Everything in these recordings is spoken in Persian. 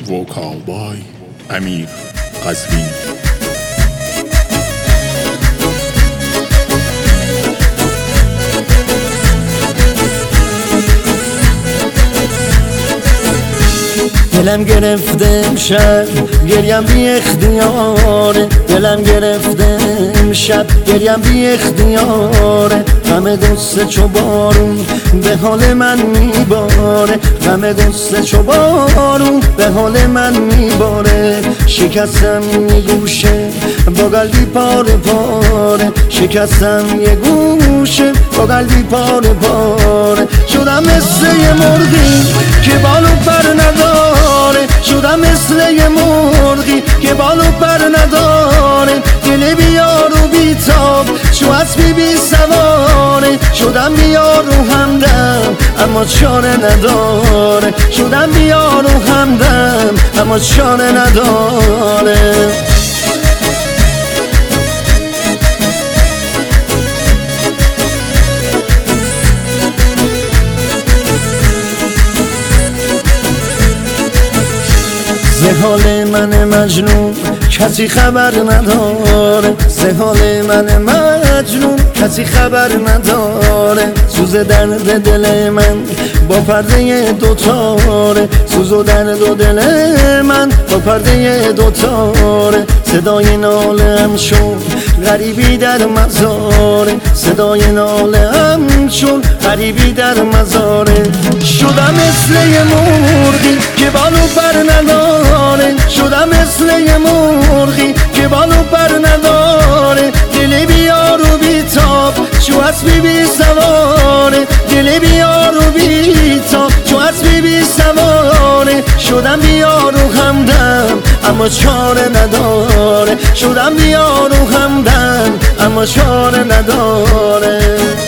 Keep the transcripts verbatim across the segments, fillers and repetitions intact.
وکال بای امیر قزوینی. دلم گرفته امشب گریم بی اختیاره، دلم گرفته امشب گریم بی اختیاره. غم غصه چو بارون به حال من میباره، غم غصه چو بارون به حال من میباره. شکستم یه گوشه با قلبی پاره پاره، شکستم یه گوشه با قلبی پاره پاره. شدم مثل یه مرغی که بال و پر نداره، شدم مثل یه مرغی که بال و پر نداره. دل بیار و بیتاب چو اسبی بی سواره، شدم بیار و همدم اما چاره نداره، شدم بیار و همدم اما چاره نداره. ز حال من مجنون کسی خبر نداره، ز حال من مجنون کسی خبر نداره. سوز درد دل من با پرده دوتاره، سوز و درد و دل من با پرده دوتاره. صدای ناله ام شد غریبی در مزاره، صدای ناله ام شد غریبی در مزاره. شدم مثل یه مرغی که بال و پر نداره، شدم مثل یه مرغی که بال و پر نداره. دل بیار و بیتاب چو اسبی بی سواره، دل بیار و بیتاب چو اسبی بی سواره. شدم بیار و همدم اما چاره نداره، شدم بیار و همدم اما چاره نداره.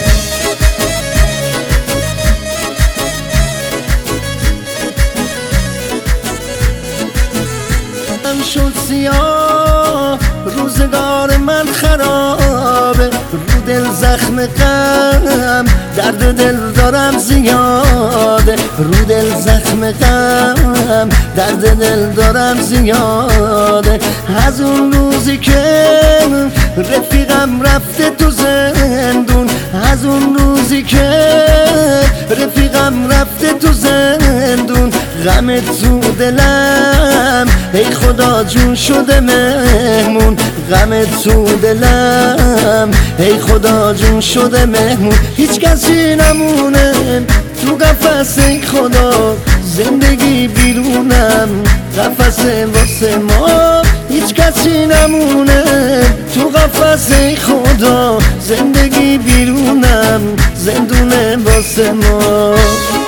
شد سیاه روزگار من خرابه، رو دل زخم غم درد دل دارم زیاده، رو دل زخم غم درد دل دارم زیاده. از اون روزی که رفیقم رفته تو زندون، از اون روزی که رفیقم رفته تو زندون. غم تو دلم ای خدا جون شده مهمون، غم تو دلم ای خدا جون شده مهمون. هیچ کسی نمونه تو قفس ای خدا، زندگی بیرونم قفس واسه ما. هیچ کسی نمونه تو قفس ای خدا، زندگی بیرونم زندونه واسه ما.